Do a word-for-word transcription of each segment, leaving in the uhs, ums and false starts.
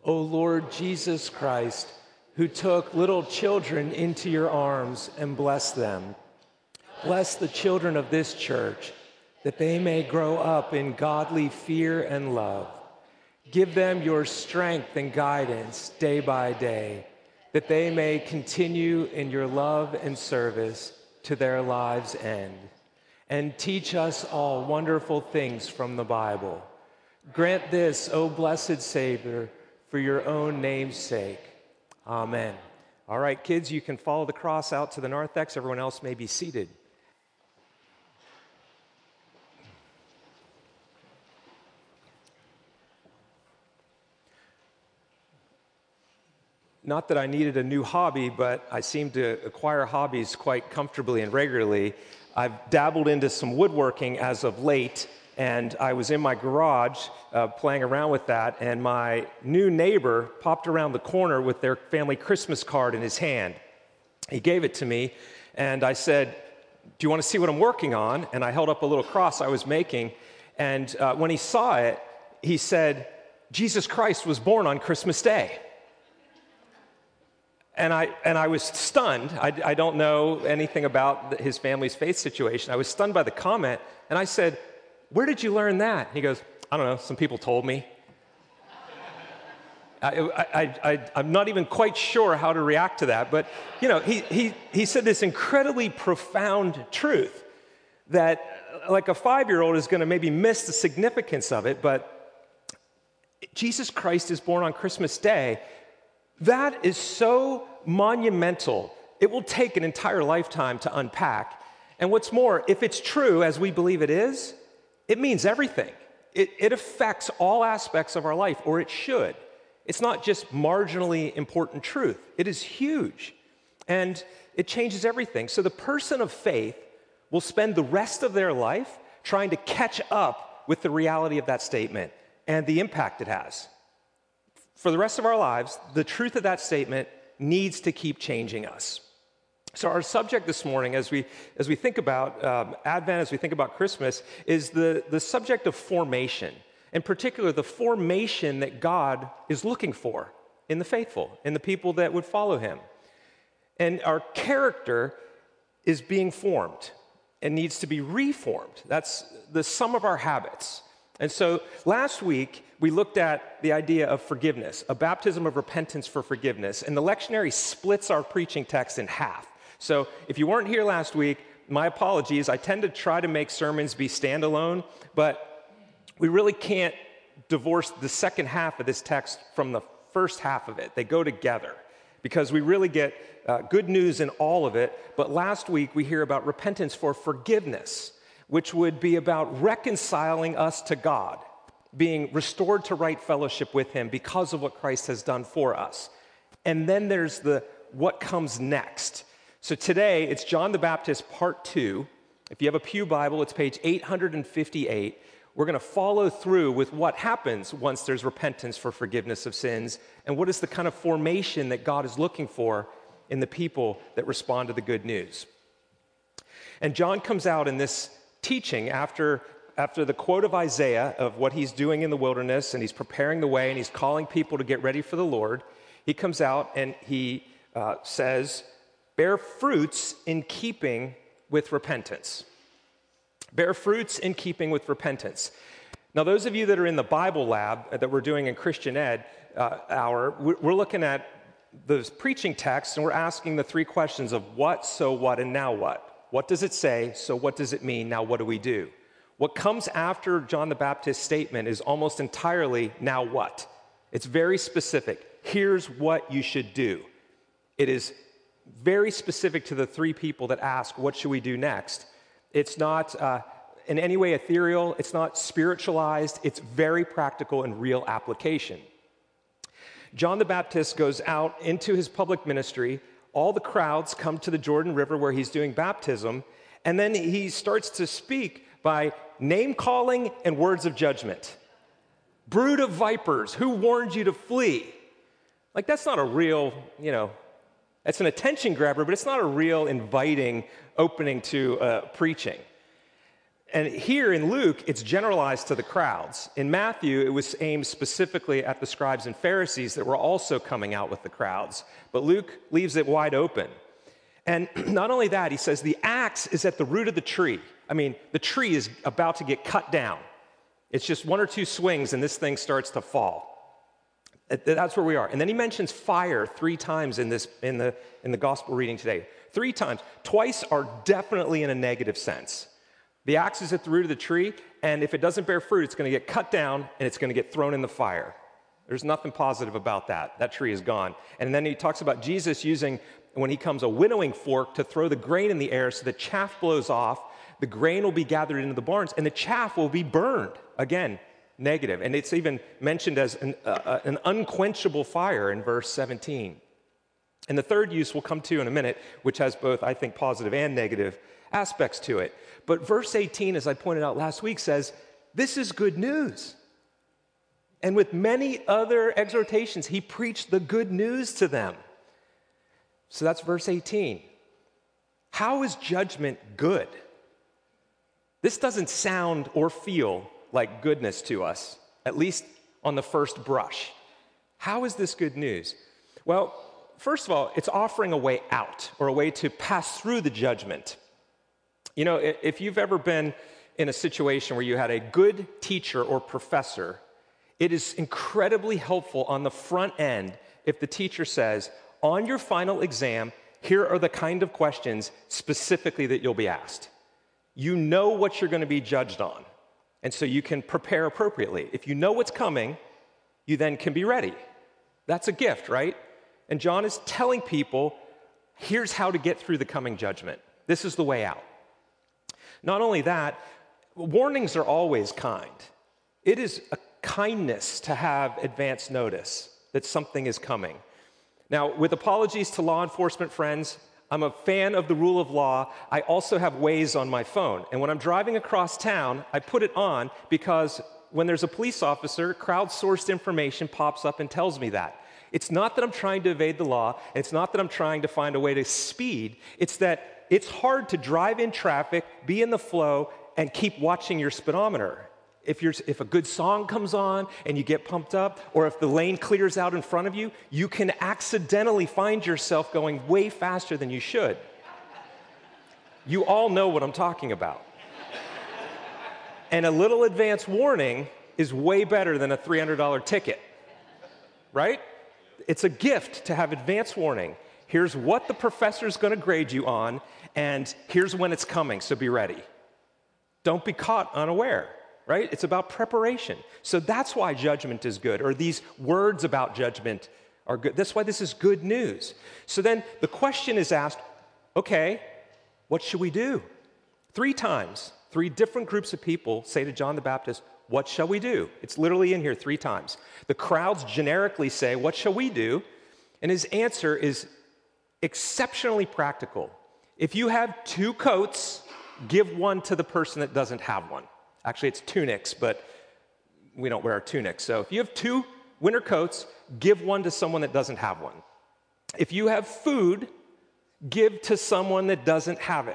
O Lord Jesus Christ, who took little children into your arms and blessed them. Bless the children of this church, that they may grow up in godly fear and love. Give them your strength and guidance day by day, that they may continue in your love and service to their lives' end. And teach us all wonderful things from the Bible. Grant this, O blessed Savior, for your own name's sake. Amen. All right, kids, you can follow the cross out to the narthex. Everyone else may be seated. Not that I needed a new hobby, but I seem to acquire hobbies quite comfortably and regularly. I've dabbled into some woodworking as of late, and I was in my garage uh, playing around with that, and my new neighbor popped around the corner with their family Christmas card in his hand. He gave it to me, and I said, "Do you want to see what I'm working on?" And I held up a little cross I was making, and uh, when he saw it, he said, "Jesus Christ was born on Christmas Day." And I and I was stunned. I, I don't know anything about his family's faith situation. I was stunned by the comment, and I said, "Where did you learn that?" He goes, "I don't know, some people told me." I, I, I, I'm not even quite sure how to react to that, but you know, he, he, he said this incredibly profound truth that like a five-year-old is going to maybe miss the significance of it, but Jesus Christ is born on Christmas Day. That is so monumental, it will take an entire lifetime to unpack. And what's more, if it's true, as we believe it is, it means everything. It, it affects all aspects of our life, or it should. It's not just marginally important truth. It is huge, and it changes everything. So the person of faith will spend the rest of their life trying to catch up with the reality of that statement and the impact it has. For the rest of our lives, the truth of that statement needs to keep changing us. So our subject this morning, as we as we think about um, Advent, as we think about Christmas, is the, the subject of formation. In particular, the formation that God is looking for in the faithful, in the people that would follow him. And our character is being formed and needs to be reformed. That's the sum of our habits. And so last week, we looked at the idea of forgiveness, a baptism of repentance for forgiveness. And the lectionary splits our preaching text in half. So if you weren't here last week, my apologies. I tend to try to make sermons be standalone, but we really can't divorce the second half of this text from the first half of it. They go together because we really get uh, good news in all of it. But last week, we hear about repentance for forgiveness, which would be about reconciling us to God, being restored to right fellowship with him because of what Christ has done for us. And then there's the what comes next. So today, it's John the Baptist, part two. If you have a pew Bible, it's page eight hundred fifty-eight. We're going to follow through with what happens once there's repentance for forgiveness of sins, and what is the kind of formation that God is looking for in the people that respond to the good news. And John comes out in this teaching after, after the quote of Isaiah of what he's doing in the wilderness, and he's preparing the way, and he's calling people to get ready for the Lord. He comes out and he uh, says, bear fruits in keeping with repentance. Bear fruits in keeping with repentance. Now, those of you that are in the Bible lab that we're doing in Christian Ed uh, hour, we're looking at those preaching texts, and we're asking the three questions of what, so what, and now what. What does it say? So what does it mean? Now what do we do? What comes after John the Baptist's statement is almost entirely now what. It's very specific. Here's what you should do. It is very specific to the three people that ask, what should we do next? It's not uh, in any way ethereal. It's not spiritualized. It's very practical and real application. John the Baptist goes out into his public ministry. All the crowds come to the Jordan River where he's doing baptism, and then he starts to speak by name-calling and words of judgment. Brood of vipers, who warned you to flee? Like, that's not a real, you know, it's an attention grabber, but it's not a real inviting opening to uh, preaching. And here in Luke, it's generalized to the crowds. In Matthew, it was aimed specifically at the scribes and Pharisees that were also coming out with the crowds. But Luke leaves it wide open. And not only that, he says the axe is at the root of the tree. I mean, the tree is about to get cut down. It's just one or two swings and this thing starts to fall. That's where we are. And then he mentions fire three times in this in the in the gospel reading today. Three times. Twice are definitely in a negative sense. The axe is at the root of the tree, and if it doesn't bear fruit, it's going to get cut down and it's going to get thrown in the fire. There's nothing positive about that. That tree is gone. And then he talks about Jesus using, when he comes, a winnowing fork to throw the grain in the air so the chaff blows off. The grain will be gathered into the barns, and the chaff will be burned. Again, negative. And it's even mentioned as an, uh, an unquenchable fire in verse seventeen. And the third use we'll come to in a minute, which has both, I think, positive and negative aspects to it. But verse eighteen, as I pointed out last week, says, this is good news. And with many other exhortations, he preached the good news to them. So that's verse eighteen. How is judgment good? This doesn't sound or feel like goodness to us, at least on the first brush. How is this good news? Well, first of all, it's offering a way out or a way to pass through the judgment. You know, if you've ever been in a situation where you had a good teacher or professor, it is incredibly helpful on the front end if the teacher says, on your final exam, here are the kind of questions specifically that you'll be asked. You know what you're going to be judged on, and so you can prepare appropriately. If you know what's coming, you then can be ready. That's a gift, right? And John is telling people, here's how to get through the coming judgment. This is the way out. Not only that, warnings are always kind. It is a kindness to have advance notice that something is coming. Now, with apologies to law enforcement friends, I'm a fan of the rule of law. I also have Waze on my phone. And when I'm driving across town, I put it on because when there's a police officer, crowdsourced information pops up and tells me that. It's not that I'm trying to evade the law. It's not that I'm trying to find a way to speed. It's that it's hard to drive in traffic, be in the flow, and keep watching your speedometer. If, you're, if a good song comes on and you get pumped up, or if the lane clears out in front of you, you can accidentally find yourself going way faster than you should. You all know what I'm talking about. And a little advance warning is way better than a three hundred dollars ticket, right? It's a gift to have advance warning. Here's what the professor's going to grade you on, and here's when it's coming, so be ready. Don't be caught unaware. Right? It's about preparation. So that's why judgment is good, or these words about judgment are good. That's why this is good news. So then the question is asked, okay, what should we do? Three times, three different groups of people say to John the Baptist, what shall we do? It's literally in here three times. The crowds generically say, what shall we do? And his answer is exceptionally practical. If you have two coats, give one to the person that doesn't have one. Actually, it's tunics, but we don't wear our tunics. So if you have two winter coats, give one to someone that doesn't have one. If you have food, give to someone that doesn't have it.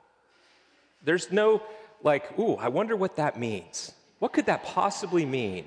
There's no, like, ooh, I wonder what that means. What could that possibly mean?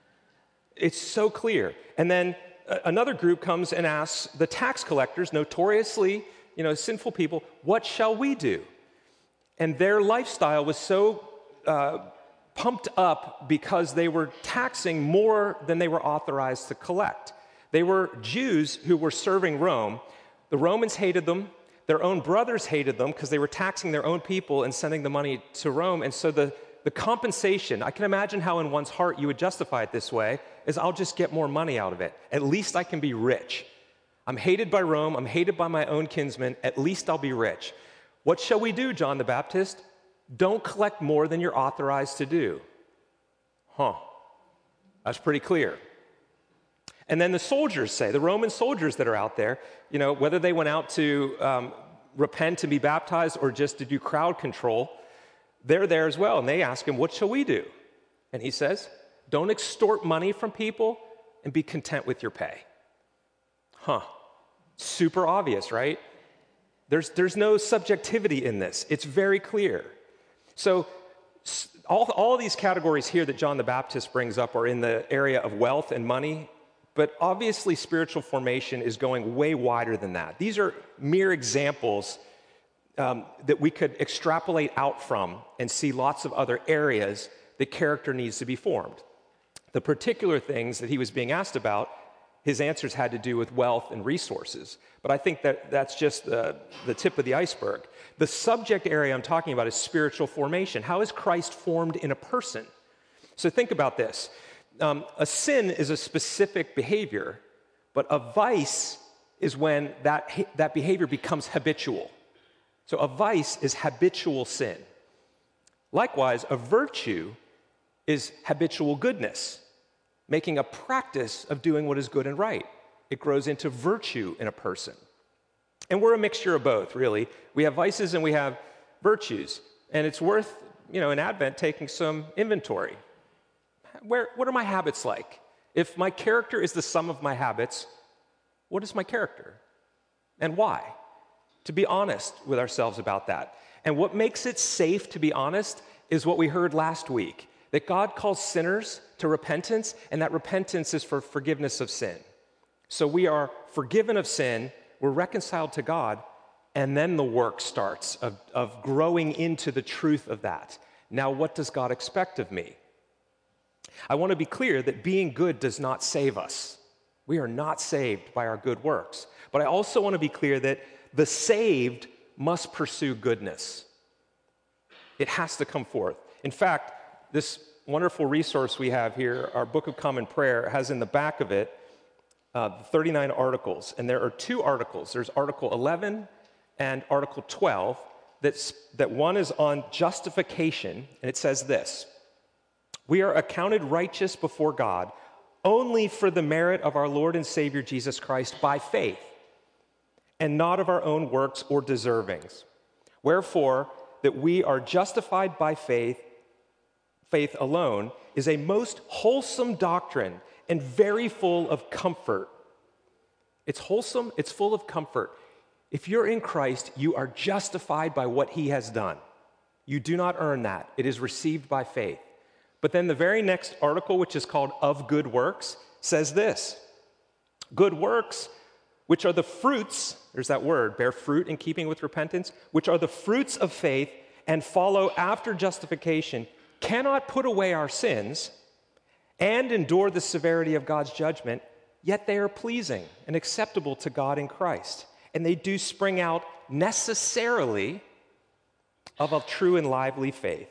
It's so clear. And then uh, another group comes and asks the tax collectors, notoriously, you know, sinful people, what shall we do? And their lifestyle was so Uh, pumped up because they were taxing more than they were authorized to collect. They were Jews who were serving Rome. The Romans hated them. Their own brothers hated them because they were taxing their own people and sending the money to Rome. And so the, the compensation, I can imagine how in one's heart you would justify it this way, is I'll just get more money out of it. At least I can be rich. I'm hated by Rome. I'm hated by my own kinsmen. At least I'll be rich. What shall we do, John the Baptist? Don't collect more than you're authorized to do. Huh. That's pretty clear. And then the soldiers say, the Roman soldiers that are out there, you know, whether they went out to um, repent and be baptized or just to do crowd control, they're there as well. And they ask him, what shall we do? And he says, don't extort money from people and be content with your pay. Huh. Super obvious, right? There's, there's no subjectivity in this. It's very clear. So All, all these categories here that John the Baptist brings up are in the area of wealth and money, but obviously spiritual formation is going way wider than that. These are mere examples um, that we could extrapolate out from and see lots of other areas that character needs to be formed. The particular things that he was being asked about, his answers had to do with wealth and resources. But I think that that's just the, the tip of the iceberg. The subject area I'm talking about is spiritual formation. How is Christ formed in a person? So think about this. Um, a sin is a specific behavior, but a vice is when that, that behavior becomes habitual. So a vice is habitual sin. Likewise, a virtue is habitual goodness, making a practice of doing what is good and right. It grows into virtue in a person. And we're a mixture of both, really. We have vices and we have virtues. And it's worth, you know, in Advent, taking some inventory. Where, what are my habits like? If my character is the sum of my habits, what is my character? And why? To be honest with ourselves about that. And what makes it safe to be honest is what we heard last week, that God calls sinners to repentance, and that repentance is for forgiveness of sin. So we are forgiven of sin, we're reconciled to God, and then the work starts of, of growing into the truth of that. Now, what does God expect of me? I want to be clear that being good does not save us. We are not saved by our good works. But I also want to be clear that the saved must pursue goodness. It has to come forth. In fact, this wonderful resource we have here, our Book of Common Prayer, has in the back of it uh, thirty-nine articles. And there are two articles. There's Article eleven and Article twelve. That's, that one is on justification, and it says this: we are accounted righteous before God only for the merit of our Lord and Savior Jesus Christ by faith, and not of our own works or deservings. Wherefore, that we are justified by faith, faith alone, is a most wholesome doctrine and very full of comfort. It's wholesome, it's full of comfort. If you're in Christ, you are justified by what he has done. You do not earn that. It is received by faith. But then the very next article, which is called Of Good Works, says this: good works, which are the fruits, there's that word, bear fruit in keeping with repentance, which are the fruits of faith and follow after justification, cannot put away our sins and endure the severity of God's judgment, yet they are pleasing and acceptable to God in Christ. And they do spring out necessarily of a true and lively faith.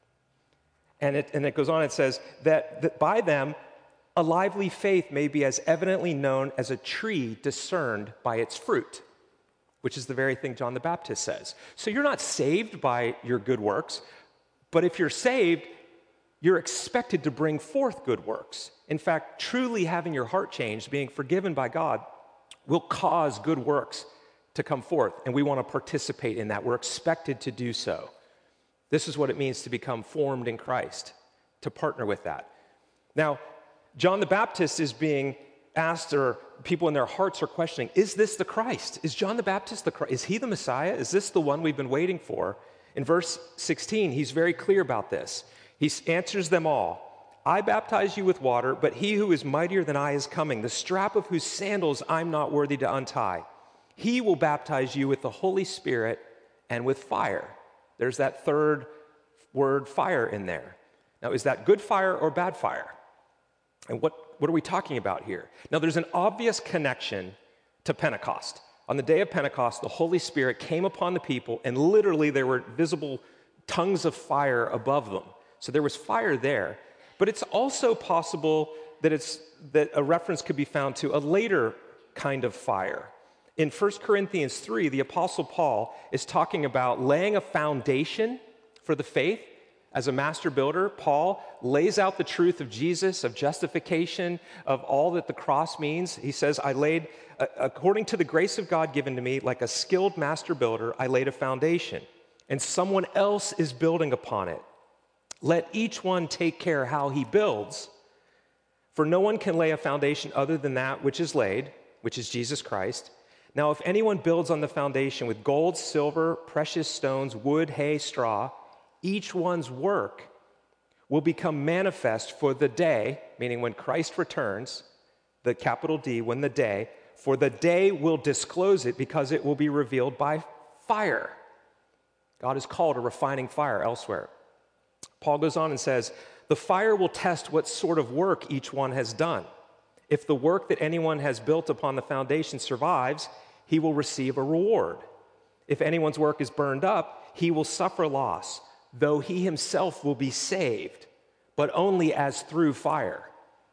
And it, and it goes on, it says that, that by them a lively faith may be as evidently known as a tree discerned by its fruit, which is the very thing John the Baptist says. So you're not saved by your good works, but if you're saved, you're expected to bring forth good works. In fact, truly having your heart changed, being forgiven by God, will cause good works to come forth, and we want to participate in that. We're expected to do so. This is what it means to become formed in Christ, to partner with that. Now, John the Baptist is being asked, or people in their hearts are questioning, is this the Christ? Is John the Baptist the Christ? Is he the Messiah? Is this the one we've been waiting for? In verse sixteen, he's very clear about this. He answers them all. I baptize you with water, but he who is mightier than I is coming, the strap of whose sandals I'm not worthy to untie. He will baptize you with the Holy Spirit and with fire. There's that third word, fire, in there. Now, is that good fire or bad fire? And what, what are we talking about here? Now, there's an obvious connection to Pentecost. On the day of Pentecost, the Holy Spirit came upon the people, and literally there were visible tongues of fire above them. So there was fire there. But it's also possible that, it's, that a reference could be found to a later kind of fire. In First Corinthians three, the Apostle Paul is talking about laying a foundation for the faith. As a master builder, Paul lays out the truth of Jesus, of justification, of all that the cross means. He says, I laid, uh, according to the grace of God given to me, like a skilled master builder, I laid a foundation, and someone else is building upon it. Let each one take care how he builds, for no one can lay a foundation other than that which is laid, which is Jesus Christ. Now, if anyone builds on the foundation with gold, silver, precious stones, wood, hay, straw, each one's work will become manifest for the day, meaning when Christ returns, the capital D, when the day, for the day will disclose it because it will be revealed by fire. God is called a refining fire elsewhere. Paul goes on and says, the fire will test what sort of work each one has done. If the work that anyone has built upon the foundation survives, he will receive a reward. If anyone's work is burned up, he will suffer loss, though he himself will be saved, but only as through fire.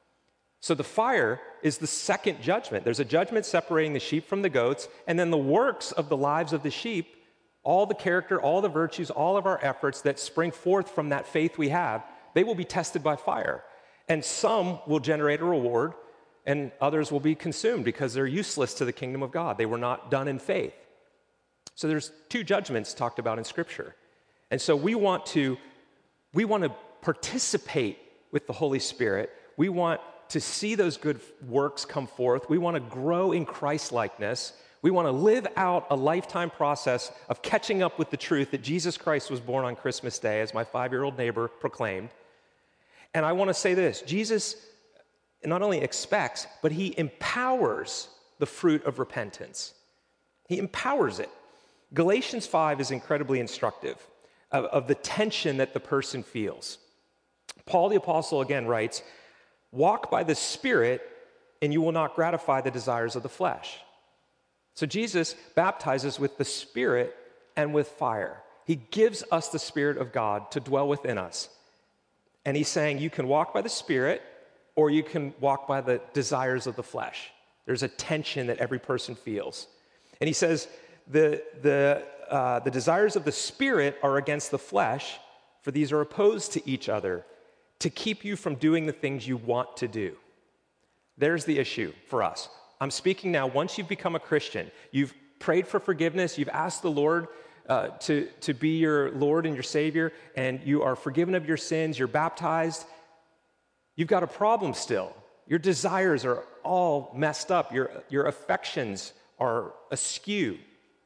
So the fire is the second judgment. There's a judgment separating the sheep from the goats, and then the works of the lives of the sheep, all the character, all the virtues, all of our efforts that spring forth from that faith we have, they will be tested by fire. And some will generate a reward, and others will be consumed because they're useless to the kingdom of God. They were not done in faith. So there's two judgments talked about in Scripture. And so we want to, we want to participate with the Holy Spirit. We want to see those good works come forth. We want to grow in Christ-likeness. We want to live out a lifetime process of catching up with the truth that Jesus Christ was born on Christmas Day, as my five-year-old neighbor proclaimed. And I want to say this, Jesus not only expects, but he empowers the fruit of repentance. He empowers it. Galatians five is incredibly instructive of, of the tension that the person feels. Paul the Apostle again writes, walk by the Spirit and you will not gratify the desires of the flesh. So Jesus baptizes with the Spirit and with fire. He gives us the Spirit of God to dwell within us. And he's saying you can walk by the Spirit or you can walk by the desires of the flesh. There's a tension that every person feels. And he says the, the, uh, the desires of the Spirit are against the flesh, for these are opposed to each other to keep you from doing the things you want to do. There's the issue for us. I'm speaking now, once you've become a Christian, you've prayed for forgiveness, you've asked the Lord uh, to, to be your Lord and your Savior, and you are forgiven of your sins, you're baptized, you've got a problem still. Your desires are all messed up. Your, your affections are askew,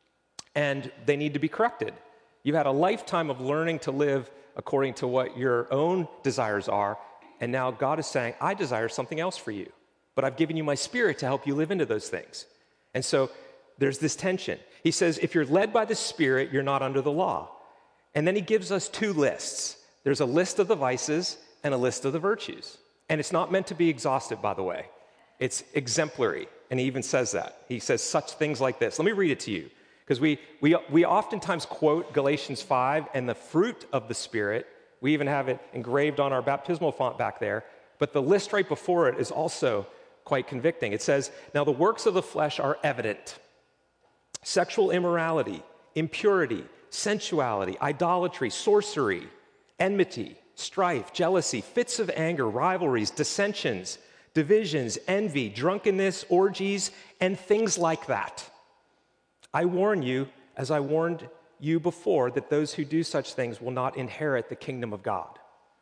and they need to be corrected. You've had a lifetime of learning to live according to what your own desires are, and now God is saying, I desire something else for you, but I've given you my Spirit to help you live into those things. And so there's this tension. He says, if you're led by the Spirit, you're not under the law. And then he gives us two lists. There's a list of the vices and a list of the virtues. And it's not meant to be exhaustive, by the way. It's exemplary, and he even says that. He says such things like this. Let me read it to you, because we, we, we oftentimes quote Galatians five and the fruit of the Spirit. We even have it engraved on our baptismal font back there. But the list right before it is also quite convicting. It says, now the works of the flesh are evident. Sexual immorality, impurity, sensuality, idolatry, sorcery, enmity, strife, jealousy, fits of anger, rivalries, dissensions, divisions, envy, drunkenness, orgies, and things like that. I warn you, as I warned you before, that those who do such things will not inherit the kingdom of God.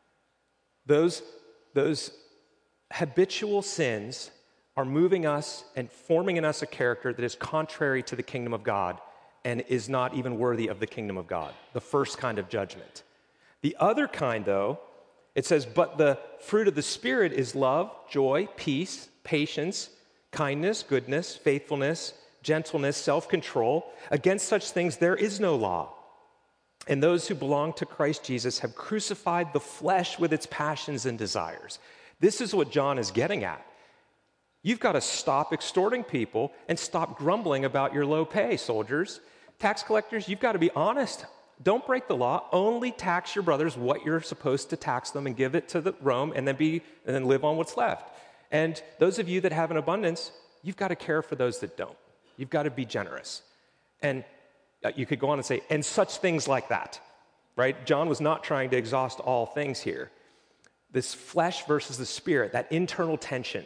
Those, those habitual sins are moving us and forming in us a character that is contrary to the kingdom of God and is not even worthy of the kingdom of God, the first kind of judgment. The other kind, though, it says, but the fruit of the Spirit is love, joy, peace, patience, kindness, goodness, faithfulness, gentleness, self-control. Against such things there is no law. And those who belong to Christ Jesus have crucified the flesh with its passions and desires. This is what John is getting at. You've got to stop extorting people and stop grumbling about your low pay, soldiers. Tax collectors, you've got to be honest. Don't break the law. Only tax your brothers what you're supposed to tax them and give it to the Rome and then be and then live on what's left. And those of you that have an abundance, you've got to care for those that don't. You've got to be generous. And you could go on and say, and such things like that, right? John was not trying to exhaust all things here. This flesh versus the Spirit, that internal tension.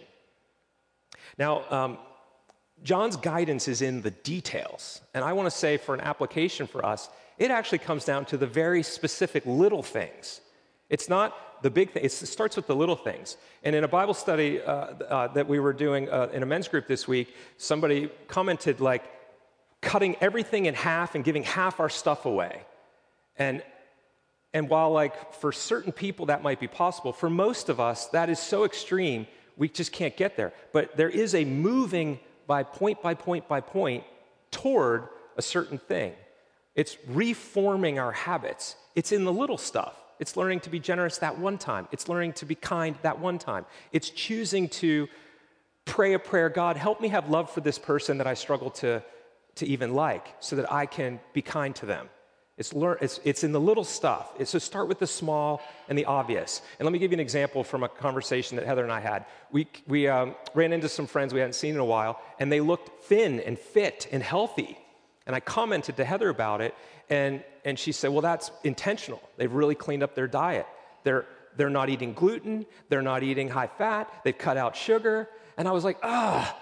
Now, um, John's guidance is in the details. And I want to say for an application for us, it actually comes down to the very specific little things. It's not the big thing. It starts with the little things. And in a Bible study uh, uh, that we were doing uh, in a men's group this week, somebody commented like cutting everything in half and giving half our stuff away. And And while like for certain people that might be possible, for most of us, that is so extreme, we just can't get there. But there is a moving by point by point by point toward a certain thing. It's reforming our habits. It's in the little stuff. It's learning to be generous that one time. It's learning to be kind that one time. It's choosing to pray a prayer, God, help me have love for this person that I struggle to, to even like so that I can be kind to them. It's, learn, it's, it's in the little stuff. It's so start with the small and the obvious. And let me give you an example from a conversation that Heather and I had. We, we um, ran into some friends we hadn't seen in a while, and they looked thin and fit and healthy. And I commented to Heather about it, and, and she said, well, that's intentional. They've really cleaned up their diet. They're, they're not eating gluten. They're not eating high fat. They've cut out sugar. And I was like, ah,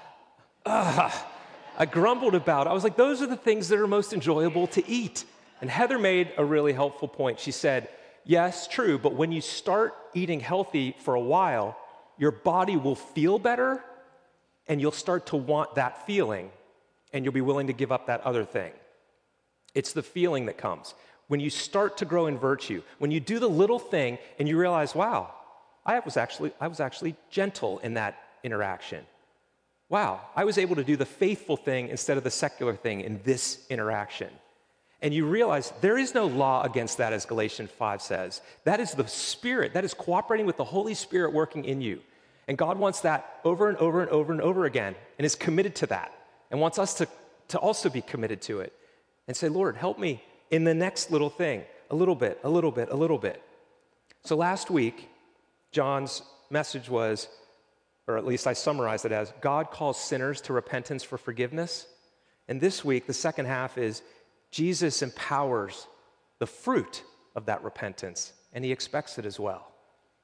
ah. I grumbled about it. I was like, those are the things that are most enjoyable to eat. And Heather made a really helpful point. She said, yes, true, but when you start eating healthy for a while, your body will feel better, and you'll start to want that feeling, and you'll be willing to give up that other thing. It's the feeling that comes. When you start to grow in virtue, when you do the little thing and you realize, wow, I was actually, I was actually gentle in that interaction. Wow, I was able to do the faithful thing instead of the secular thing in this interaction. And you realize there is no law against that, as Galatians five says. That is the Spirit. That is cooperating with the Holy Spirit working in you. And God wants that over and over and over and over again, and is committed to that, and wants us to, to also be committed to it. And say, Lord, help me in the next little thing, a little bit, a little bit, a little bit. So last week, John's message was, or at least I summarized it as, God calls sinners to repentance for forgiveness. And this week, the second half is, Jesus empowers the fruit of that repentance, and he expects it as well.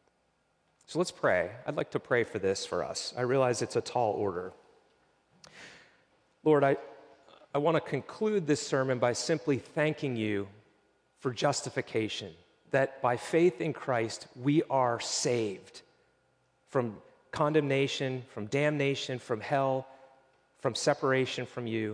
So let's pray. I'd like to pray for this for us. I realize it's a tall order. Lord, I, I want to conclude this sermon by simply thanking you for justification, that by faith in Christ, we are saved from condemnation, from damnation, from hell, from separation from you.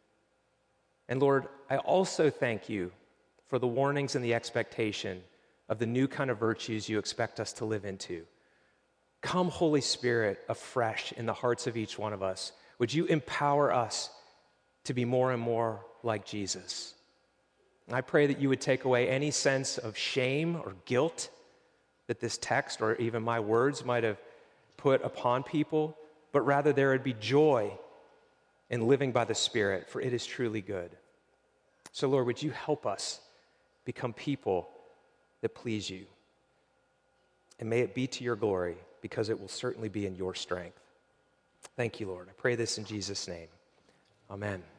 And Lord, I also thank you for the warnings and the expectation of the new kind of virtues you expect us to live into. Come, Holy Spirit, afresh in the hearts of each one of us. Would you empower us to be more and more like Jesus? And I pray that you would take away any sense of shame or guilt that this text or even my words might have put upon people, but rather there would be joy in living by the Spirit, for it is truly good. So, Lord, would you help us become people that please you? And may it be to your glory, because it will certainly be in your strength. Thank you, Lord. I pray this in Jesus' name. Amen.